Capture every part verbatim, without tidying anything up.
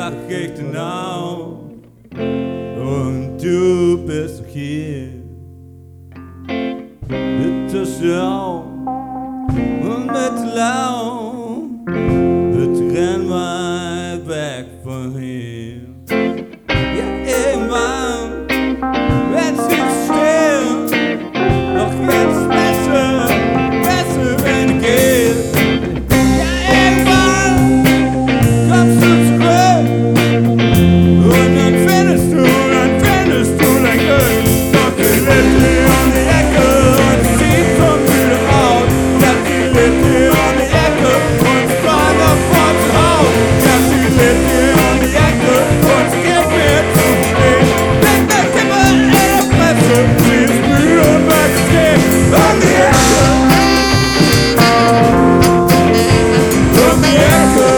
sag ich genau. Und du bist doch hier. Bitte schau und bitte lau, bitte renn weit weg von hier. Ja, irgendwann wird's nicht still, doch jetzt ist besser, besser wenn du gehst. Ja, irgendwann kommst du zurück und dann findest du, dann findest du dein Glück. Doch die lebt hier um die Ecke und sie sieht schon müde aus. Ja, sie lebt hier um die Ecke und fragt auf von zu Hause. Ja, sie lebt hier um die Ecke und sie gibt mir zu verstehen. Leg mir Kippe in der Fresse, sie ist müde und möchte stehen. Um die Ecke, um die Ecke,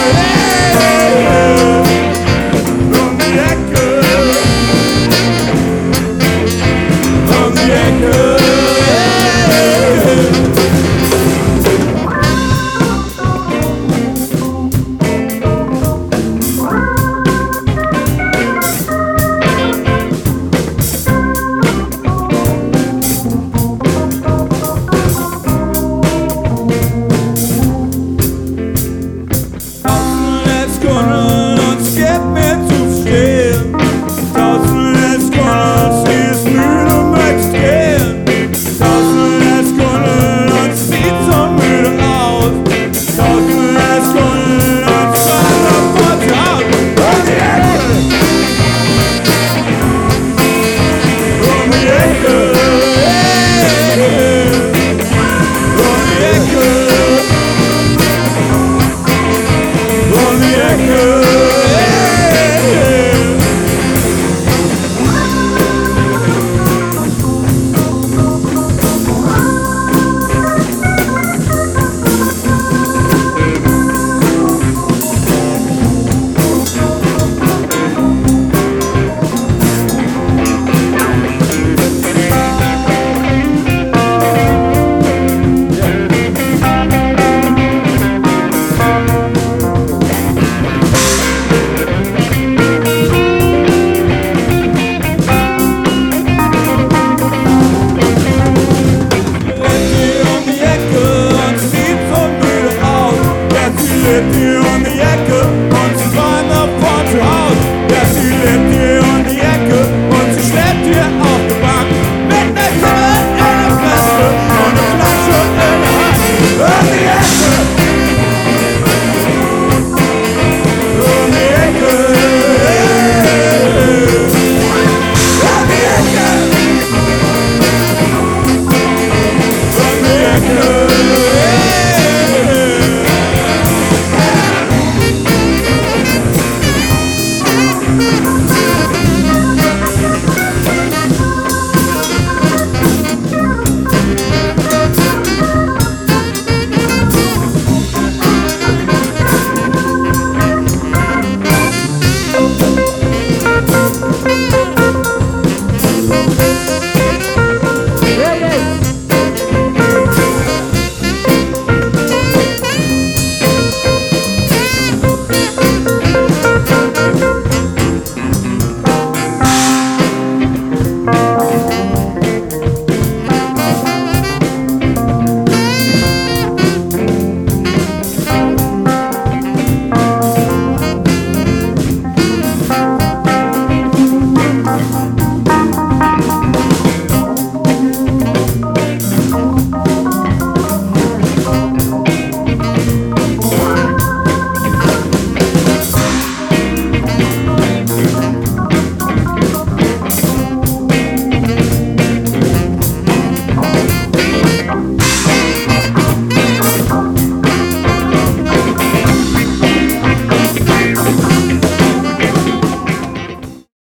um die Ecke, um die Ecke. Tausend Sekunden und es gibt mir zu verstehen. Tausend Sekunden, sie ist müde und möchte gehen. Tausend Sekunden und sie sieht so müde aus. Tausend Sekunden und sie fragt auf von zu Hause. Um die Ecke, um die Ecke, um die Ecke, um die Ecke. Lebt hier um die Ecke und sie sieht so müde aus. Ja, sie lebt hier